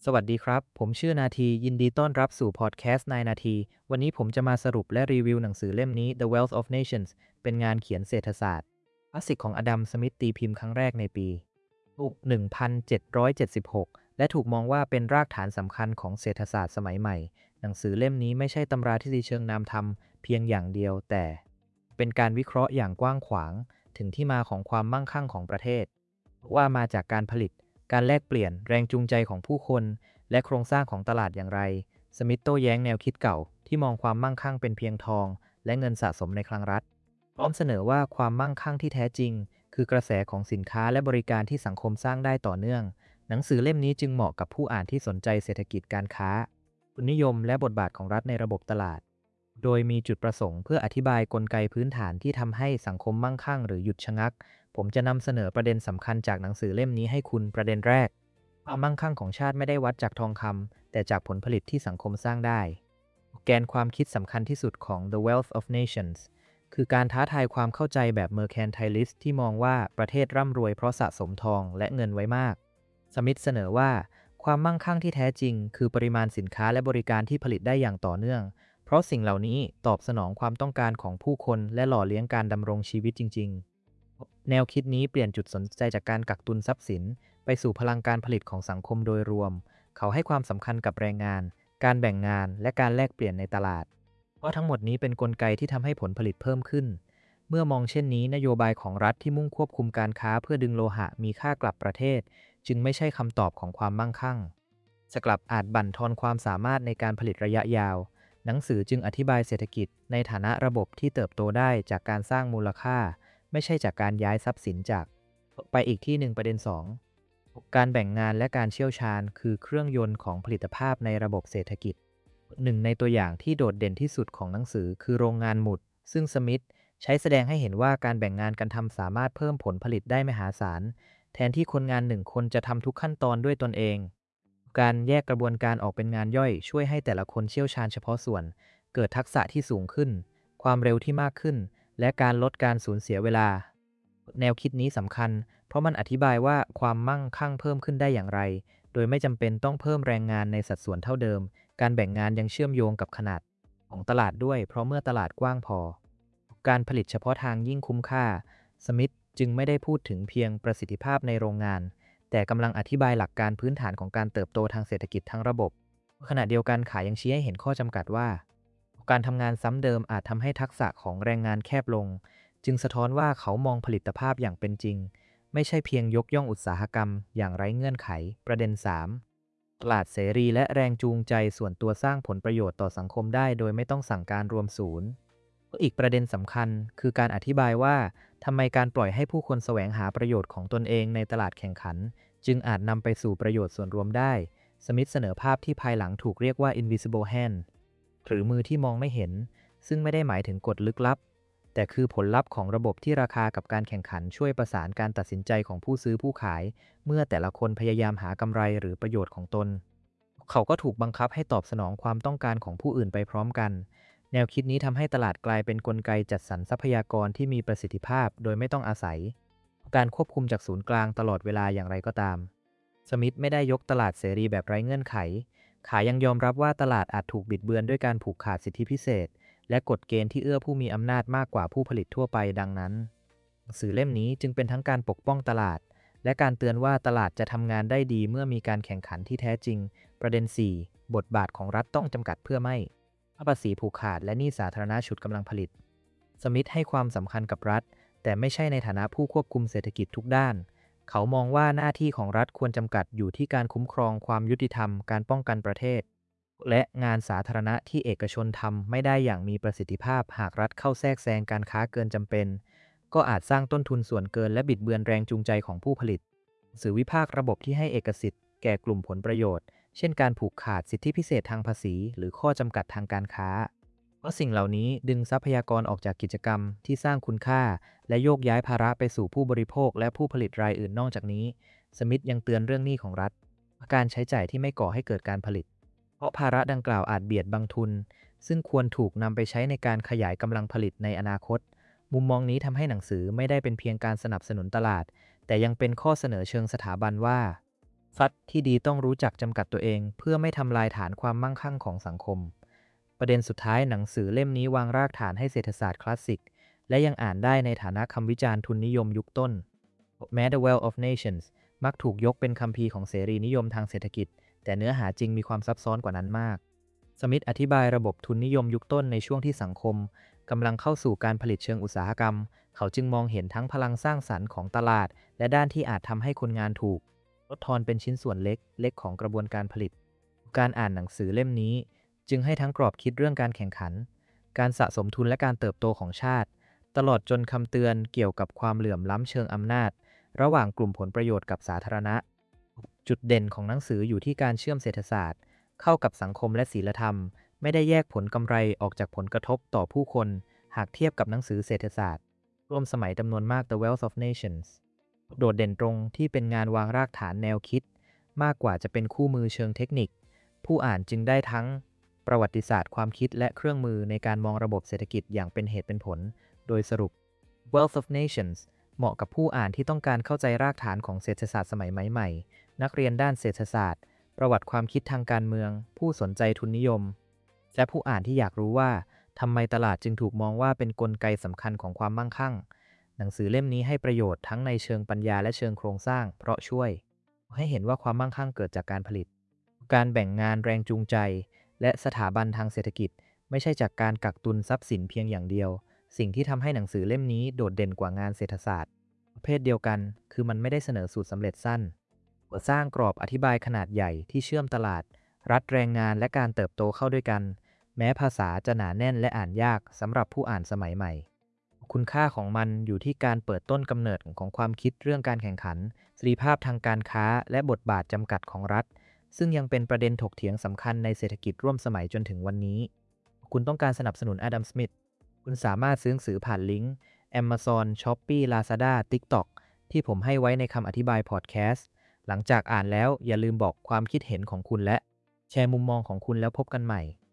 สวัสดีครับ ผมชื่อนาทียินดีต้อนรับสู่พอดแคสต์นายนาที วันนี้ผมจะมาสรุปและรีวิวหนังสือเล่มนี้ The Wealth of Nations เป็นงานเขียนเศรษฐศาสตร์คลาสสิกของอดัม สมิธตีพิมพ์ครั้งแรกในปี1776และถูกมองว่าเป็นรากฐานสำคัญของเศรษฐศาสตร์สมัยใหม่ หนังสือเล่มนี้ไม่ใช่ตำราทฤษฎีเชิงนามธรรมเพียงอย่างเดียวแต่เป็นการวิเคราะห์อย่างกว้างขวางถึงที่มาของความมั่งคั่งของประเทศว่ามาจากการผลิตการแลกเปลี่ยนแรงจูงใจของผู้คนและโครงสร้างของตลาดอย่างไรสมิธโต้แย้งแนวคิดเก่าที่มองความมั่งคั่งเป็นเพียงทองและเงินสะสมในคลังรัฐพร้อมเสนอว่าความมั่งคั่งที่แท้จริงคือกระแสของสินค้าและบริการที่สังคมสร้างได้ต่อเนื่องหนังสือเล่มนี้จึงเหมาะกับผู้อ่านที่สนใจเศรษฐกิจการค้าทุนนิยมและบทบาทของรัฐในระบบตลาดโดยมีจุดประสงค์เพื่ออธิบายกลไกพื้นฐานที่ทำให้สังคมมั่งคั่งหรือหยุดชะงักผมจะนำเสนอประเด็นสำคัญจากหนังสือเล่มนี้ให้คุณประเด็นแรกความมั่งคั่งของชาติไม่ได้วัดจากทองคำแต่จากผลผลิตที่สังคมสร้างได้แกนความคิดสำคัญที่สุดของ The Wealth of Nations คือการท้าทายความเข้าใจแบบ Mercantilist ที่มองว่าประเทศร่ำรวยเพราะสะสมทองและเงินไว้มากสมิธเสนอว่าความมั่งคั่งที่แท้จริงคือปริมาณสินค้าและบริการที่ผลิตได้อย่างต่อเนื่องเพราะสิ่งเหล่านี้ตอบสนองความต้องการของผู้คนและหล่อเลี้ยงการดำรงชีวิตจริงๆแนวคิดนี้เปลี่ยนจุดสนใจจากการกักตุนทรัพย์สินไปสู่พลังการผลิตของสังคมโดยรวมเขาให้ความสำคัญกับแรงงานการแบ่งงานและการแลกเปลี่ยนในตลาดเพราะทั้งหมดนี้เป็นกลไกที่ทำให้ผลผลิตเพิ่มขึ้นเมื่อมองเช่นนี้นโยบายของรัฐที่มุ่งควบคุมการค้าเพื่อดึงโลหะมีค่ากลับประเทศจึงไม่ใช่คำตอบของความมั่งคั่งจะกลับอาจบั่นทอนความสามารถในการผลิตระยะยาวหนังสือจึงอธิบายเศรษฐกิจในฐานะระบบที่เติบโตได้จากการสร้างมูลค่าไม่ใช่จากการย้ายทรัพย์สินจากไปอีกที่หนึ่งประเด็น2การแบ่งงานและการเชี่ยวชาญคือเครื่องยนต์ของผลิตภาพในระบบเศรษฐกิจหนึ่งในตัวอย่างที่โดดเด่นที่สุดของหนังสือคือโรงงานหมุดซึ่งสมิธใช้แสดงให้เห็นว่าการแบ่งงานกันทำสามารถเพิ่มผลผลิตได้มหาศาลแทนที่คนงานหนึ่งคนจะทำทุกขั้นตอนด้วยตนเองการแยกกระบวนการออกเป็นงานย่อยช่วยให้แต่ละคนเชี่ยวชาญเฉพาะส่วนเกิดทักษะที่สูงขึ้นความเร็วที่มากขึ้นและการลดการสูญเสียเวลาแนวคิดนี้สำคัญเพราะมันอธิบายว่าความมั่งคั่งเพิ่มขึ้นได้อย่างไรโดยไม่จำเป็นต้องเพิ่มแรงงานในสัดส่วนเท่าเดิมการแบ่งงานยังเชื่อมโยงกับขนาดของตลาดด้วยเพราะเมื่อตลาดกว้างพอการผลิตเฉพาะทางยิ่งคุ้มค่าสมิธจึงไม่ได้พูดถึงเพียงประสิทธิภาพในโรงงานแต่กำลังอธิบายหลักการพื้นฐานของการเติบโตทางเศรษฐกิจทั้งระบบขณะเดียวกันขายยังชี้ให้เห็นข้อจำกัดว่าการทำงานซ้ำเดิมอาจทำให้ทักษะของแรงงานแคบลงจึงสะท้อนว่าเขามองผลิตภาพอย่างเป็นจริงไม่ใช่เพียงยกย่องอุตสาหกรรมอย่างไร้เงื่อนไขประเด็น3ตลาดเสรีและแรงจูงใจส่วนตัวสร้างผลประโยชน์ต่อสังคมได้โดยไม่ต้องสั่งการรวมศูนย์อีกประเด็นสำคัญคือการอธิบายว่าทำไมการปล่อยให้ผู้คนแสวงหาประโยชน์ของตนเองในตลาดแข่งขันจึงอาจนำไปสู่ประโยชน์ส่วนรวมได้สมิธเสนอภาพที่ภายหลังถูกเรียกว่า invisible hand หรือมือที่มองไม่เห็นซึ่งไม่ได้หมายถึงกฎลึกลับแต่คือผลลัพธ์ของระบบที่ราคากับการแข่งขันช่วยประสานการตัดสินใจของผู้ซื้อผู้ขายเมื่อแต่ละคนพยายามหากำไรหรือประโยชน์ของตนเขาก็ถูกบังคับให้ตอบสนองความต้องการของผู้อื่นไปพร้อมกันแนวคิดนี้ทำให้ตลาดกลายเป็นกลไกจัดสรรทรัพยากรที่มีประสิทธิภาพโดยไม่ต้องอาศัยการควบคุมจากศูนย์กลางตลอดเวลาอย่างไรก็ตามสมิธไม่ได้ยกตลาดเสรีแบบไร้เงื่อนไขขายยังยอมรับว่าตลาดอาจถูกบิดเบือนด้วยการผูกขาดสิทธิพิเศษและกฎเกณฑ์ที่เอื้อผู้มีอำนาจมากกว่าผู้ผลิตทั่วไปดังนั้นหนังสือเล่มนี้จึงเป็นทั้งการปกป้องตลาดและการเตือนว่าตลาดจะทำงานได้ดีเมื่อมีการแข่งขันที่แท้จริงประเด็น4บทบาทของรัฐต้องจำกัดเพื่อไม่ภาษีผูกขาดและหนี้สาธารณะฉุดกำลังผลิตสมิธให้ความสำคัญกับรัฐแต่ไม่ใช่ในฐานะผู้ควบคุมเศรษฐกิจทุกด้านเขามองว่าหน้าที่ของรัฐควรจำกัดอยู่ที่การคุ้มครองความยุติธรรมการป้องกันประเทศและงานสาธารณะที่เอกชนทำไม่ได้อย่างมีประสิทธิภาพหากรัฐเข้าแทรกแซงการค้าเกินจำเป็นก็อาจสร้างต้นทุนส่วนเกินและบิดเบือนแรงจูงใจของผู้ผลิตสื่อวิพากษ์ระบบที่ให้เอกสิทธิ์แก่กลุ่มผลประโยชน์เช่นการผูกขาดสิทธิพิเศษทางภาษีหรือข้อจำกัดทางการค้าเพราะสิ่งเหล่านี้ดึงทรัพยากรออกจากกิจกรรมที่สร้างคุณค่าและโยกย้ายภาระไปสู่ผู้บริโภคและผู้ผลิตรายอื่นนอกจากนี้สมิธยังเตือนเรื่องหนี้ของรัฐการใช้จ่ายที่ไม่ก่อให้เกิดการผลิตเพราะภาระดังกล่าวอาจเบียดบังทุนซึ่งควรถูกนำไปใช้ในการขยายกำลังผลิตในอนาคตมุมมองนี้ทำให้หนังสือไม่ได้เป็นเพียงการสนับสนุนตลาดแต่ยังเป็นข้อเสนอเชิงสถาบันว่าฟัดที่ดีต้องรู้จักจำกัดตัวเองเพื่อไม่ทำลายฐานความมั่งคั่งของสังคมประเด็นสุดท้ายหนังสือเล่มนี้วางรากฐานให้เศรษฐศาสตร์คลาสสิกและยังอ่านได้ในฐานะคำวิจารณ์ทุนนิยมยุคต้นแม้ The Wealth of Nations มักถูกยกเป็นคัมภีร์ของเสรีนิยมทางเศรษฐกิจแต่เนื้อหาจริงมีความซับซ้อนกว่านั้นมากสมิธอธิบายระบบทุนนิยมยุคต้นในช่วงที่สังคมกำลังเข้าสู่การผลิตเชิงอุตสาหกรรมเขาจึงมองเห็นทั้งพลังสร้างสรรค์ของตลาดและด้านที่อาจทำให้คนงานถูกลดทอนเป็นชิ้นส่วนเล็กของกระบวนการผลิตการอ่านหนังสือเล่มนี้จึงให้ทั้งกรอบคิดเรื่องการแข่งขันการสะสมทุนและการเติบโตของชาติตลอดจนคำเตือนเกี่ยวกับความเหลื่อมล้ำเชิงอำนาจระหว่างกลุ่มผลประโยชน์กับสาธารณะจุดเด่นของหนังสืออยู่ที่การเชื่อมเศรษฐศาสตร์เข้ากับสังคมและศีลธรรมไม่ได้แยกผลกำไรออกจากผลกระทบต่อผู้คนหากเทียบกับหนังสือเศรษฐศาสตร์ร่วมสมัยจำนวนมาก The Wealth of Nations โดดเด่นตรงที่เป็นงานวางรากฐานแนวคิดมากกว่าจะเป็นคู่มือเชิงเทคนิคผู้อ่านจึงได้ทั้งประวัติศาสตร์ความคิดและเครื่องมือในการมองระบบเศรษฐกิจอย่างเป็นเหตุเป็นผลโดยสรุป Wealth of Nations เหมาะกับผู้อ่านที่ต้องการเข้าใจรากฐานของเศรษฐศาสตร์สมัยใหม่นักเรียนด้านเศรษฐศาสตร์ประวัติความคิดทางการเมืองผู้สนใจทุนนิยมและผู้อ่านที่อยากรู้ว่าทำไมตลาดจึงถูกมองว่าเป็นกลไกสำคัญของความมั่งคั่งหนังสือเล่มนี้ให้ประโยชน์ทั้งในเชิงปัญญาและเชิงโครงสร้างเพราะช่วยให้เห็นว่าความมั่งคั่งเกิดจากการผลิตการแบ่งงานแรงจูงใจและสถาบันทางเศรษฐกิจไม่ใช่จากการกักตุนทรัพย์สินเพียงอย่างเดียวสิ่งที่ทำให้หนังสือเล่มนี้โดดเด่นกว่างานเศรษฐศาสตร์ประเภทเดียวกันคือมันไม่ได้เสนอสูตรสำเร็จสั้นสร้างกรอบอธิบายขนาดใหญ่ที่เชื่อมตลาดรัฐแรงงานและการเติบโตเข้าด้วยกันแม้ภาษาจะหนาแน่นและอ่านยากสำหรับผู้อ่านสมัยใหม่คุณค่าของมันอยู่ที่การเปิดต้นกำเนิดของความคิดเรื่องการแข่งขันเสรีภาพทางการค้าและบทบาทจำกัดของรัฐซึ่งยังเป็นประเด็นถกเถียงสำคัญในเศรษฐกิจร่วมสมัยจนถึงวันนี้คุณต้องการสนับสนุนอดัม สมิธคุณสามารถซื้อหนังสือผ่านลิงก์ Amazon Shopee Lazada TikTok ที่ผมให้ไว้ในคำอธิบายพอดแคสต์หลังจากอ่านแล้วอย่าลืมบอกความคิดเห็นของคุณและแชร์มุมมองของคุณแล้วพบกันใหม่